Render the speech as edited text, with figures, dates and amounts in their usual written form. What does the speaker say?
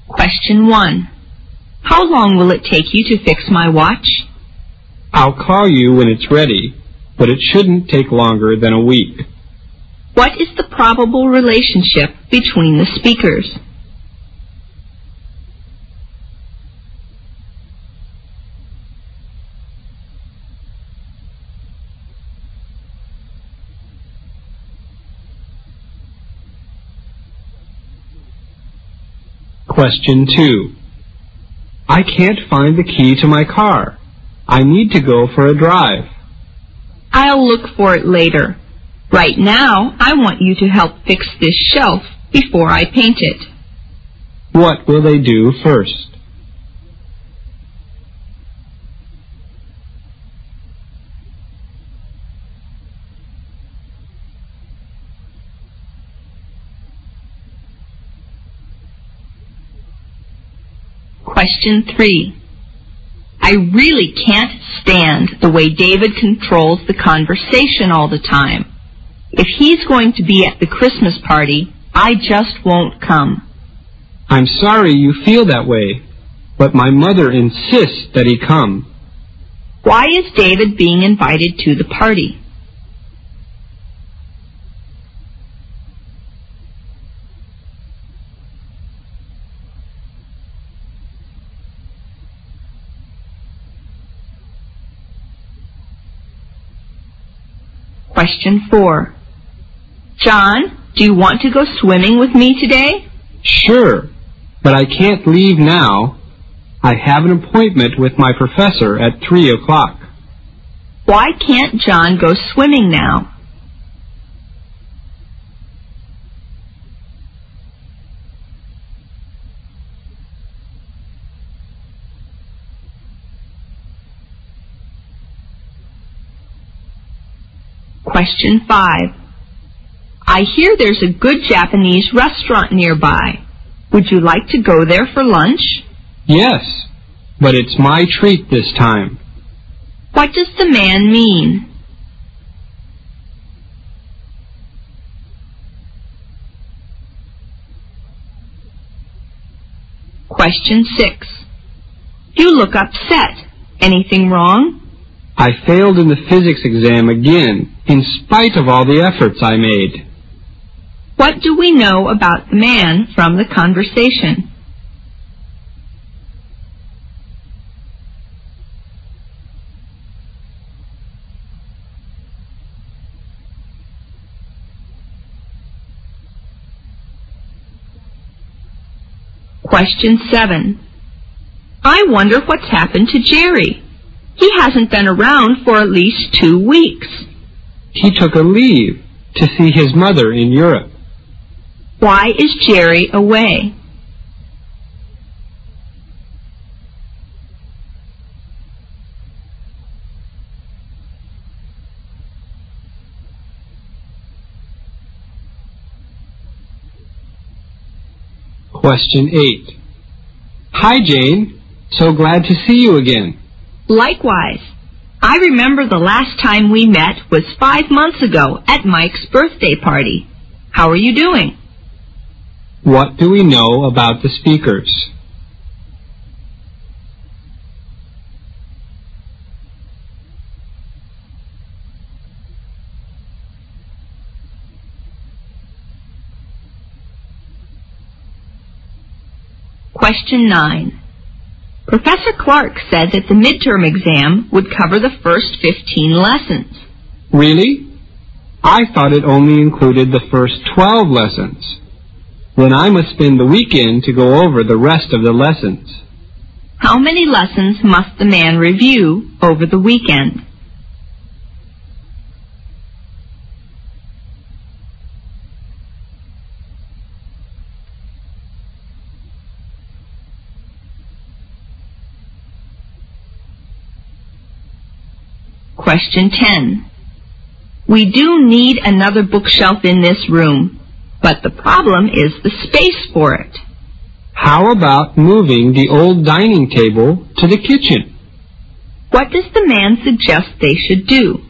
Question 1. How long will it take you to fix my watch? I'll call you when it's ready, but it shouldn't take longer than a week. What is the probable relationship between the speakers? Question 2. I can't find the key to my car. I need to go for a drive. I'll look for it later. Right now, I want you to help fix this shelf before I paint it. What will they do first? Question 3. I really can't stand the way David controls the conversation all the time. If he's going to be at the Christmas party, I just won't come. I'm sorry you feel that way, but my mother insists that he come. Why is David being invited to the party? Question 4. John, do you want to go swimming with me today? Sure, but I can't leave now. I have an appointment with my professor at 3 o'clock. Why can't John go swimming now? Question 5. I hear there's a good Japanese restaurant nearby. Would you like to go there for lunch? Yes, but it's my treat this time. What does the man mean? Question 6. You look upset. Anything wrong? I failed in the physics exam again, in spite of all the efforts I made. What do we know about the man from the conversation? Question 7. I wonder what's happened to Jerry. He hasn't been around for at least 2 weeks. He took a leave to see his mother in Europe. Why is Jerry away? Question 8. Hi, Jane. So glad to see you again. Likewise. I remember the last time we met was 5 months ago at Mike's birthday party. How are you doing? What do we know about the speakers? Question 9. Professor Clark said that the midterm exam would cover the first 15 lessons. Really? I thought it only included the first 12 lessons. Then I must spend the weekend to go over the rest of the lessons. How many lessons must the man review over the weekend? Question 10. We do need another bookshelf in this room, but the problem is the space for it. How about moving the old dining table to the kitchen? What does the man suggest they should do?